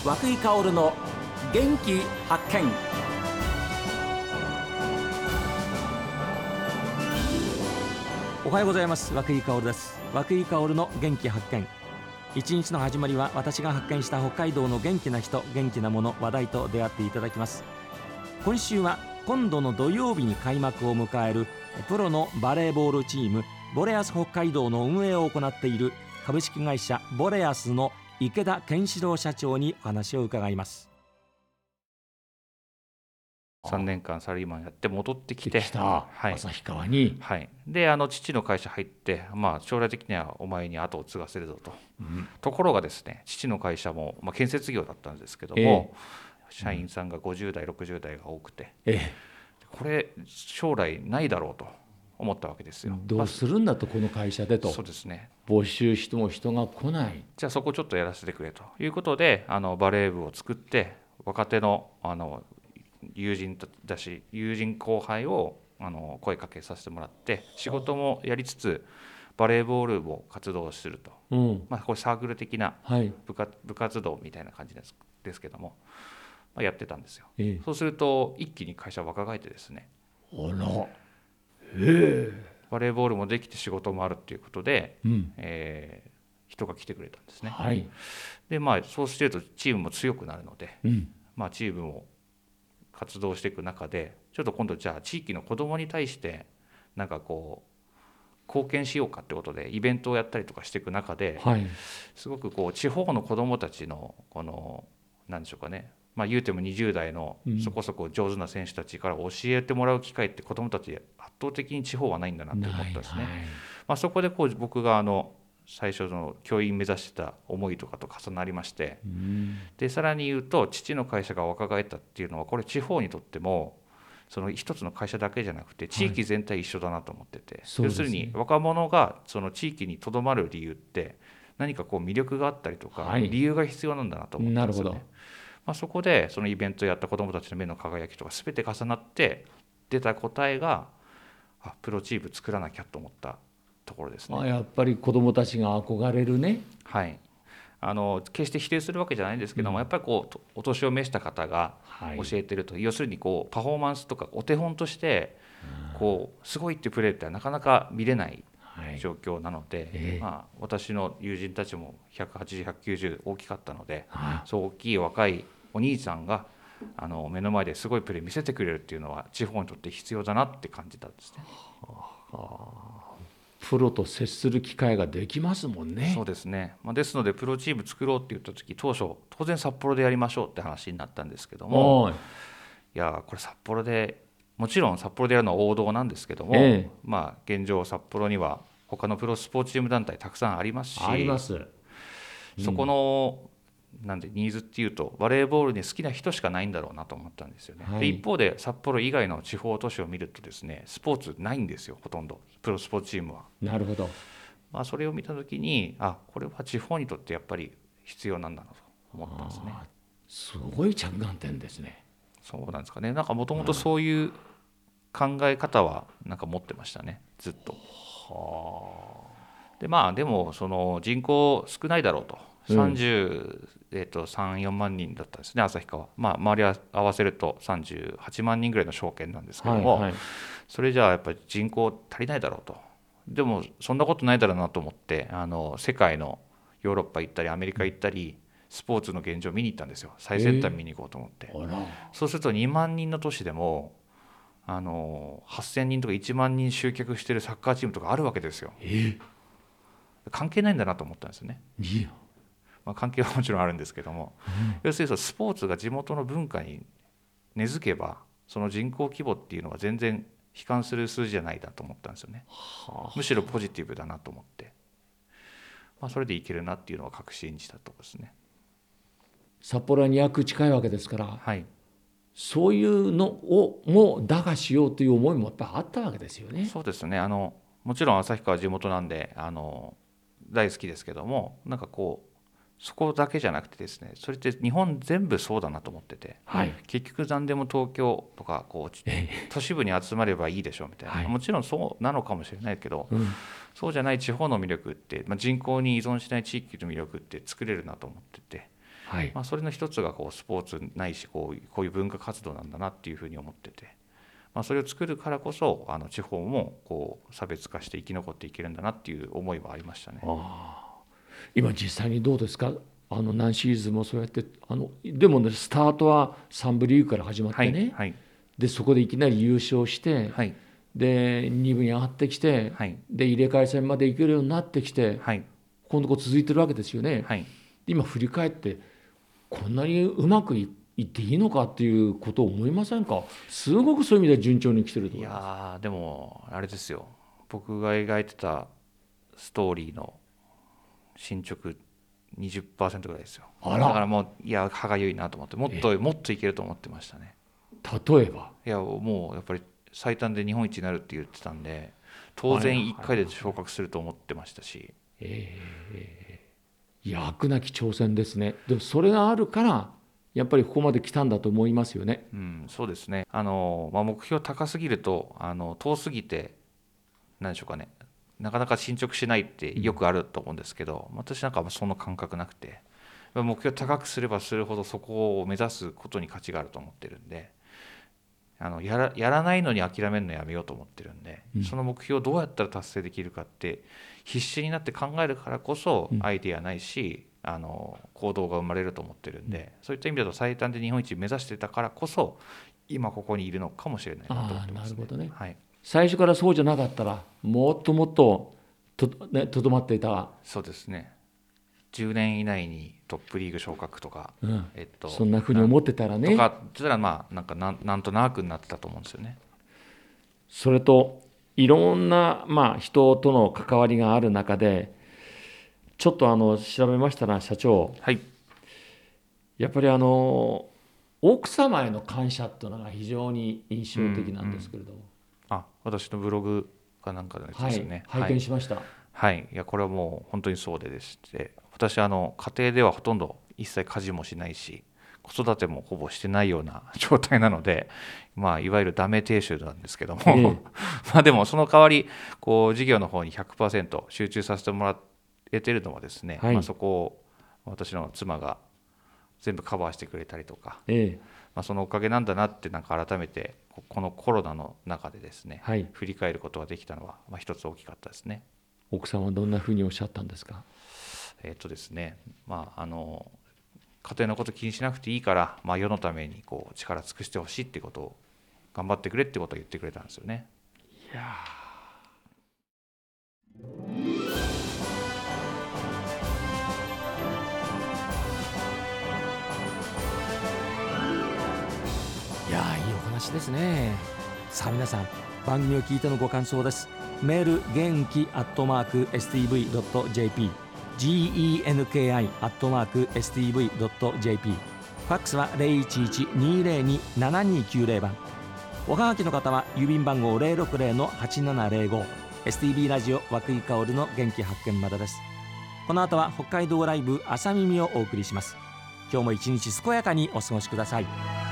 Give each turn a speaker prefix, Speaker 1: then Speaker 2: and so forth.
Speaker 1: 井香の元気発見。おはようございます。涌井香です。涌井香の元気発見。一日の始まりは私が発見した北海道の元気な人、元気なもの、話題と出会っていただきます。今週は今度の土曜日に開幕を迎えるプロのバレーボールチームボレアス北海道の運営を行っている株式会社ボレアスの池田健志郎社長にお話を伺います。
Speaker 2: 3年間サラリーマンやって戻ってきて、
Speaker 3: 旭川に、
Speaker 2: で父の会社入って、将来的にはお前に後を継がせるぞと、ところがですね、父の会社も、建設業だったんですけども、社員さんが50代60代が多くて、これ将来ないだろうと思ったわけですよ。
Speaker 3: どうするんだと、この会社でと。
Speaker 2: そうですね、
Speaker 3: 募集しても人が来ない。
Speaker 2: じゃあそこちょっとやらせてくれということで、バレー部を作って若手の友人だし友人後輩を声かけさせてもらって、仕事もやりつつバレーボールを活動すると、これサークル的な部活動みたいな感じですけども、やってたんですよ。そうすると一気に会社若返ってですね、バレーボールもできて仕事もあるっていうことで、人が来てくれたんですね。でそうしてるとチームも強くなるので、チームも活動していく中で、ちょっと今度じゃあ地域の子どもに対してなんかこう貢献しようかってことでイベントをやったりとかしていく中で、すごくこう地方の子どもたちのこの何でしょうかね、言うても20代のそこそこ上手な選手たちから教えてもらう機会って子どもたち圧倒的に地方はないんだなって思ったんですね。そこでこう僕が最初の教員目指してた思いとかと重なりまして、でさらに言うと父の会社が若返ったっていうのは、これ地方にとってもその一つの会社だけじゃなくて地域全体一緒だなと思ってて、要するに若者がその地域にとどまる理由って何かこう魅力があったりとか、理由が必要なんだなと思ったんですよね。そこでそのイベントをやった子どもたちの目の輝きとか全て重なって出た答えが、プロチーム作らなきゃと思ったところですね。
Speaker 3: やっぱり子どもたちが憧れるね。
Speaker 2: 決して否定するわけじゃないんですけども、やっぱりこうお年を召した方が教えてると、要するにこうパフォーマンスとかお手本としてこうすごいっていうプレーってなかなか見れない状況なので、私の友人たちも180、190大きかったので、そう大きい若いお兄さんが目の前ですごいプレー見せてくれるっていうのは地方にとって必要だなって感じたんですね。
Speaker 3: プロと接する機会ができますもんね。
Speaker 2: そうですね、ですのでプロチーム作ろうって言った時、当初当然札幌でやりましょうって話になったんですけども、いやこれ札幌で、もちろん札幌でやるのは王道なんですけども、現状札幌には他のプロスポーツチーム団体たくさんありますし、そこのなんでニーズっていうとバレーボールに好きな人しかないんだろうなと思ったんですよね。で一方で札幌以外の地方都市を見るとですね、スポーツないんですよ、ほとんどプロスポーツチームは。
Speaker 3: なるほど。
Speaker 2: それを見た時にこれは地方にとってやっぱり必要なんだなと思ったんですね。
Speaker 3: すごい着眼点ですね。
Speaker 2: そうなんですかね。なんかもともとそういう考え方はなんか持ってましたね、ずっと。ででもその人口少ないだろうと、33、4万人だったんですね、旭川。周り合わせると38万人ぐらいの証券なんですけども、それじゃあやっぱり人口足りないだろうと。でもそんなことないだろうなと思って、世界のヨーロッパ行ったりアメリカ行ったり、スポーツの現状を見に行ったんですよ。最先端見に行こうと思って。そうすると2万人の都市でも8000人とか1万人集客してるサッカーチームとかあるわけですよ。関係ないんだなと思ったんですよね。関係はもちろんあるんですけども、要するにスポーツが地元の文化に根付けば、その人口規模っていうのは全然悲観する数字じゃないだと思ったんですよね。むしろポジティブだなと思って、それでいけるなっていうのは確信したところですね。
Speaker 3: 札幌は200近いわけですから、そういうのをも打破しようという思いもやっぱりあったわけですよね。
Speaker 2: そうですね。もちろん旭川は地元なんで大好きですけども、なんかこうそこだけじゃなくてですね、それって日本全部そうだなと思ってて、結局何でも東京とかこう都市部に集まればいいでしょうみたいな、もちろんそうなのかもしれないけど、そうじゃない地方の魅力って、人口に依存しない地域の魅力って作れるなと思ってて、
Speaker 3: はい、
Speaker 2: それの一つがスポーツないしこういう文化活動なんだなっていうふうに思ってて、それを作るからこそ地方も差別化して生き残っていけるんだなっていう思いはありましたね。
Speaker 3: 今実際にどうですか？何シーズンもそうやってでもね、スタートは3部リーグから始まってね、
Speaker 2: はい、
Speaker 3: でそこでいきなり優勝して、
Speaker 2: はい、
Speaker 3: で2部に上がってきて、
Speaker 2: はい、
Speaker 3: で入れ替え戦まで行けるようになってきて、
Speaker 2: はい、
Speaker 3: 今度続いてるわけですよね。
Speaker 2: はい、
Speaker 3: 今振り返ってこんなにうまくいっていいのかっていうことを思いませんか？すごくそういう意味で順調に来てると思います。
Speaker 2: でもあれですよ、僕が描いてたストーリーの進捗20% ぐらいですよ。だからもう歯がゆいなと思って、もっといけると思ってましたね。
Speaker 3: 例えば
Speaker 2: もうやっぱり最短で日本一になるって言ってたんで、当然1回で昇格すると思ってましたし、
Speaker 3: 飽なき挑戦ですね。でもそれがあるからやっぱりここまで来たんだと思いますよね。
Speaker 2: そうですね。目標高すぎると遠すぎて何でしょうかね、なかなか進捗しないってよくあると思うんですけど、私なんかその感覚なくて、目標高くすればするほどそこを目指すことに価値があると思ってるんで、やらないのに諦めるのやめようと思ってるんで、その目標をどうやったら達成できるかって必死になって考えるからこそアイデアないし、行動が生まれると思ってるんで、そういった意味だと最短で日本一目指してたからこそ今ここにいるのかもしれないなと思ってますね。
Speaker 3: なるほどね。
Speaker 2: はい、
Speaker 3: 最初からそうじゃなかったらもっともっととどまっていた。
Speaker 2: そうですね。10年以内にトップリーグ昇格とか、
Speaker 3: そんなふうに思ってたらね。
Speaker 2: とかって言ったらなんとなくになってたと思うんですよね。
Speaker 3: それといろんな人との関わりがある中で、ちょっと調べましたら社長、
Speaker 2: はい、
Speaker 3: やっぱり奥様への感謝っていうのが非常に印象的なんですけれども、
Speaker 2: 私のブログかなんかですね、
Speaker 3: 拝見しました。
Speaker 2: いやこれはもう本当にそうでして、私家庭ではほとんど一切家事もしないし子育てもほぼしてないような状態なので、いわゆるダメ亭主なんですけども、でもその代わり事業の方に 100% 集中させてもらえてるのはですね、そこを私の妻が全部カバーしてくれたりとか、そのおかげなんだなって改めてこのコロナの中でですね、振り返ることができたのは一つ大きかったですね。
Speaker 3: 奥さんはどんなふうにおっしゃったんですか？
Speaker 2: ですね、家庭のこと気にしなくていいから、世のために力尽くしてほしいってことを、頑張ってくれってことを言ってくれたんですよね。
Speaker 1: いいお話ですね。さあ皆さん、番組を聞いてのご感想です。メール元気@stv.jp、 genki@stv.jp、 ファックスは 011-202-7290 番。おはがきの方は郵便番号 060-8705、 STB ラジオ和久井薫の元気発見までです。この後は北海道ライブ朝耳をお送りします。今日も一日健やかにお過ごしください。